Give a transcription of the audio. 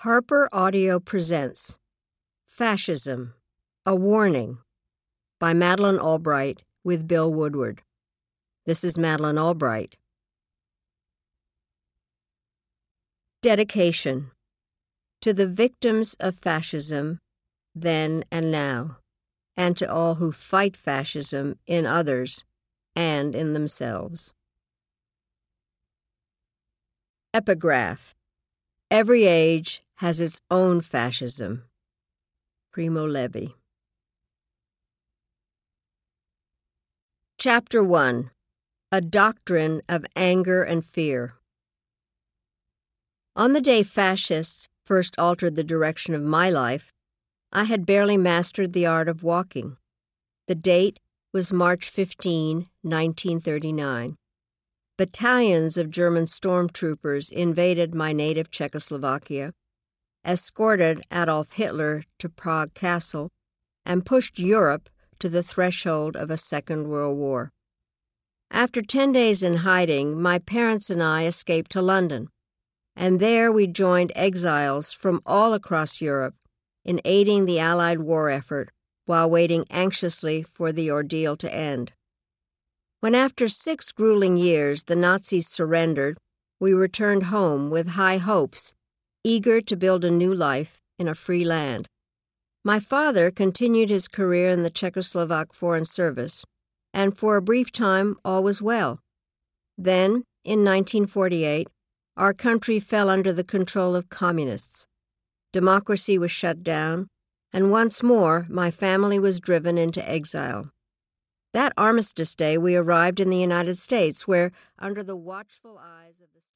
Harper Audio presents Fascism, A Warning by Madeleine Albright with Bill Woodward. This is Madeleine Albright. Dedication to the victims of fascism then and now, and to all who fight fascism in others and in themselves. Epigraph. Every age has its own fascism. Primo Levi. Chapter 1. A Doctrine of Anger and Fear. On the day fascists first altered the direction of my life, I had barely mastered the art of walking. The date was March 15, 1939. Battalions of German stormtroopers invaded my native Czechoslovakia, escorted Adolf Hitler to Prague Castle, and pushed Europe to the threshold of a Second World War. After 10 days in hiding, my parents and I escaped to London, and there we joined exiles from all across Europe in aiding the Allied war effort while waiting anxiously for the ordeal to end. When after 6 grueling years the Nazis surrendered, we returned home with high hopes, eager to build a new life in a free land. My father continued his career in the Czechoslovak Foreign Service, and for a brief time all was well. Then, in 1948, our country fell under the control of communists. Democracy was shut down, and once more my family was driven into exile. That Armistice Day we arrived in the United States, where, under the watchful eyes of the